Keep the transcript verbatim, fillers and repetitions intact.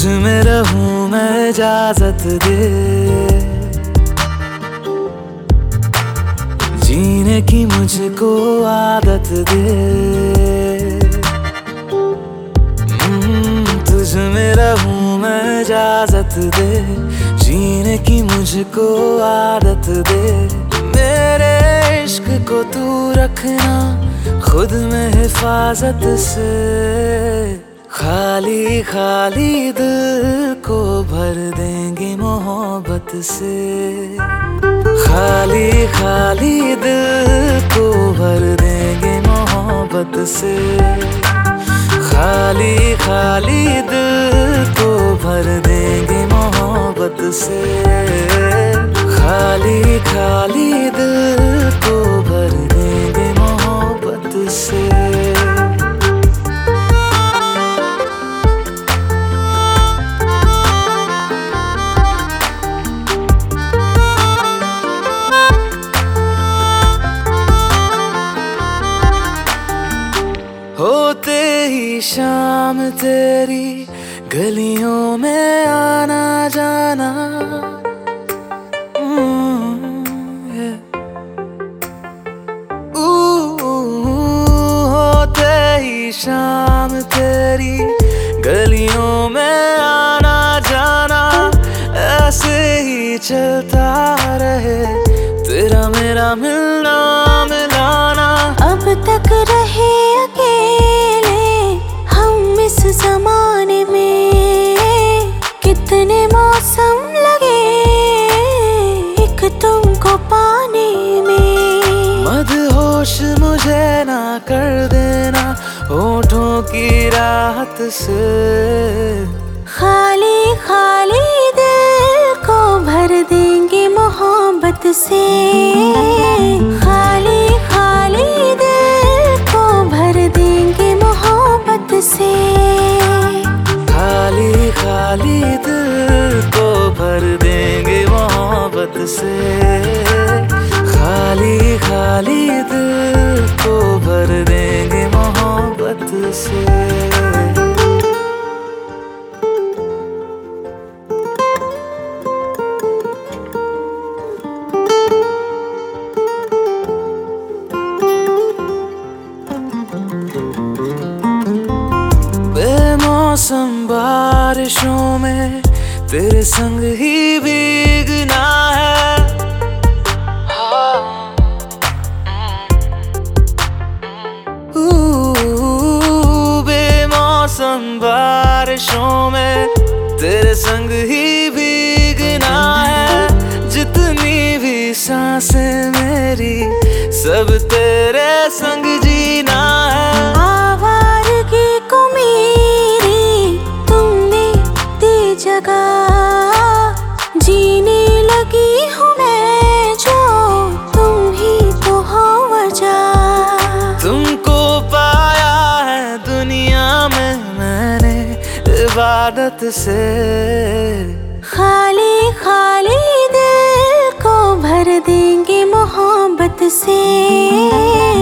में रहूं मैं इजाजत दे, जीने की मुझको आदत दे। तुझ में रहूं मैं इजाजत दे, जीने की मुझको आदत दे। मेरे इश्क को तू रखना खुद में हिफाजत से, खाली खाली दिल को भर देंगे मोहब्बत से। खाली खाली दिल को भर देंगे मोहब्बत से। खाली खाली दिल को भर देंगे मोहब्बत से। खाली खाली दिल को भर देंगे मोहब्बत से। होते ही शाम तेरी गलियों में आना जाना, होते ही शाम तेरी गलियों में आना जाना, ऐसे ही चलता रहे तेरा मेरा मिलना मिलाना। अब तक रहे अकेले हम इस जमाने में, कितने मौसम लगे एक तुमको पाने में। मदहोश मुझे ना कर देना होठों की राहत से, खाली खाली दिल को भर देंगे मोहब्बत से। खाली खाली दिल को भर देंगे मोहब्बत से। खाली खाली दिल को भर देंगे मोहब्बत से। खाली खाली दिल को भर देंगे मोहब्बत से। बेमौसम बारिशों में तेरे संग ही भीगना है। बेमौसम बारिशों में तेरे संग ही भीगना है। जितनी भी सांसें मेरी सब तेरे संग जीना है। आवारगी को मेरी तुमने दी जगह, जीने लगी हूँ मैं जो तुम ही तो हो वजह। तुमको पाया है दुनिया में मैंने इबादत से, खाली खाली दिल को भर देंगे मोहब्बत से।